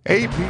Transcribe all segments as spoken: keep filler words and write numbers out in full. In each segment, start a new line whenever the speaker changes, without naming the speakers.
A P.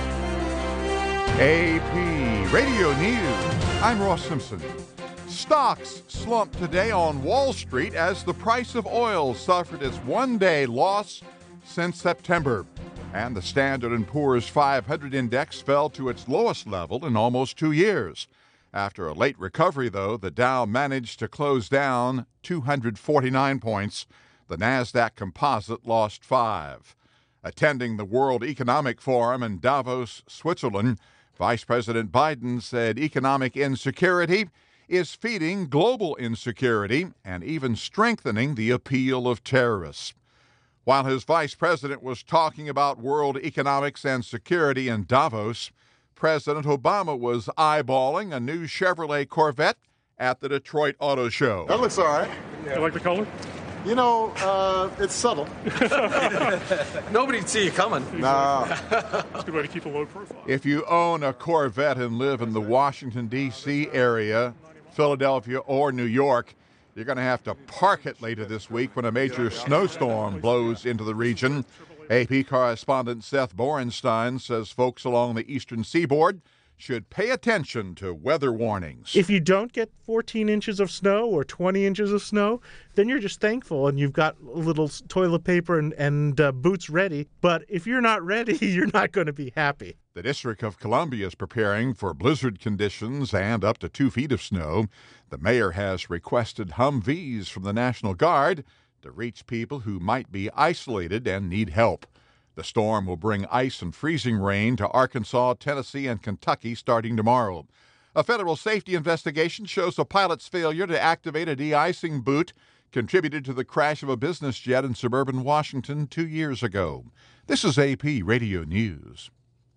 A P Radio News. I'm Ross Simpson. Stocks slumped today on Wall Street as the price of oil suffered its one-day loss since September. And the Standard and Poor's five hundred index fell to its lowest level in almost two years. After a late recovery, though, the Dow managed to close down two hundred forty-nine points. The Nasdaq Composite lost five. Attending the World Economic Forum in Davos, Switzerland, Vice President Biden said economic insecurity is feeding global insecurity and even strengthening the appeal of terrorists. While his vice president was talking about world economics and security in Davos, President Obama was eyeballing a new Chevrolet Corvette at the Detroit Auto Show.
That looks all right.
You like the color?
You know, uh, it's subtle.
Nobody'd see you coming.
Nah.
It's a good way to keep a low profile.
If you own a Corvette and live in the Washington, D C area, Philadelphia, or New York, you're going to have to park it later this week when a major snowstorm blows into the region. A P correspondent Seth Borenstein says folks along the eastern seaboard should pay attention to weather warnings.
If you don't get fourteen inches of snow or twenty inches of snow, then you're just thankful and you've got a little toilet paper and, and uh, boots ready. But if you're not ready, you're not going to be happy.
The District of Columbia is preparing for blizzard conditions and up to two feet of snow. The mayor has requested Humvees from the National Guard to reach people who might be isolated and need help. The storm will bring ice and freezing rain to Arkansas, Tennessee, and Kentucky starting tomorrow. A federal safety investigation shows a pilot's failure to activate a de-icing boot contributed to the crash of a business jet in suburban Washington two years ago. This is A P Radio News.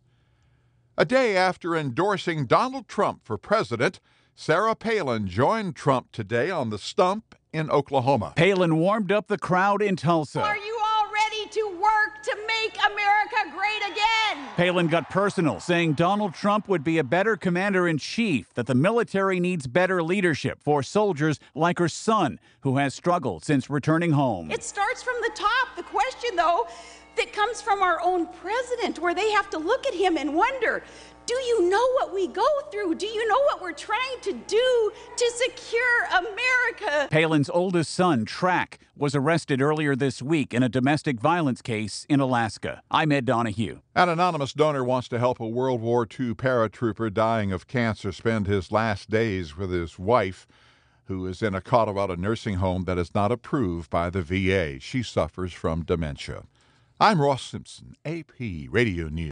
A day after endorsing Donald Trump for president, Sarah Palin joined Trump today on the stump in Oklahoma.
Palin warmed up the crowd in Tulsa.
Are you all ready to work to make America great again?
Palin got personal, saying Donald Trump would be a better commander-in-chief, that the military needs better leadership for soldiers like her son, who has struggled since returning home.
It starts from the top. The question, though, that comes from our own president, where they have to look at him and wonder, do you know what we go through? Do you know what we're trying to do to secure America?
Palin's oldest son, Track, was arrested earlier this week in a domestic violence case in Alaska. I'm Ed Donahue.
An anonymous donor wants to help a World War Two paratrooper dying of cancer spend his last days with his wife, who is in a Colorado nursing home that is not approved by the V A. She suffers from dementia. I'm Ross Simpson, A P Radio News.